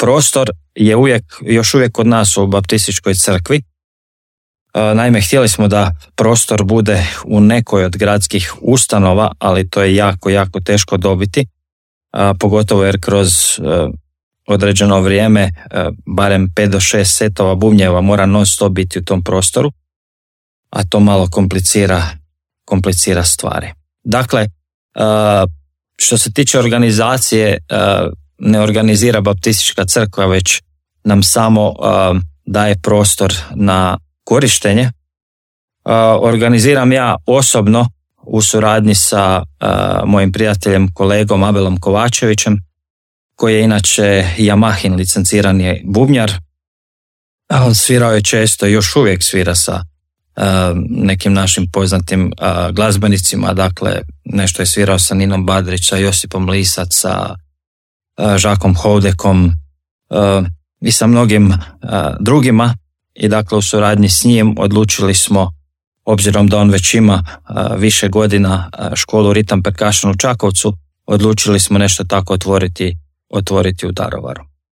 prostor je još uvijek kod nas u Baptističkoj crkvi. Naime, htjeli smo da prostor bude u nekoj od gradskih ustanova, ali to je jako, jako teško dobiti, pogotovo jer kroz određeno vrijeme barem 5 do 6 setova bubnjeva mora non stop biti u tom prostoru, a to malo komplicira stvari. Dakle, što se tiče organizacije, ne organizira Baptistička crkva, već nam samo daje prostor na korištenje. Organiziram ja osobno u suradnji sa mojim prijateljem, kolegom Abelom Kovačevićem, koji je inače Yamahin licencirani bubnjar. On svirao je često i još uvijek svira sa nekim našim poznatim glazbenicima, dakle nešto je svirao sa Ninom Badrić, sa Josipom Lisac, sa Žakom Houdekom i sa mnogim drugima, i dakle u suradnji s njim odlučili smo, obzirom da on već ima više godina školu Rhythm Percussion u Čakovcu, odlučili smo nešto tako otvoriti u Daruvaru.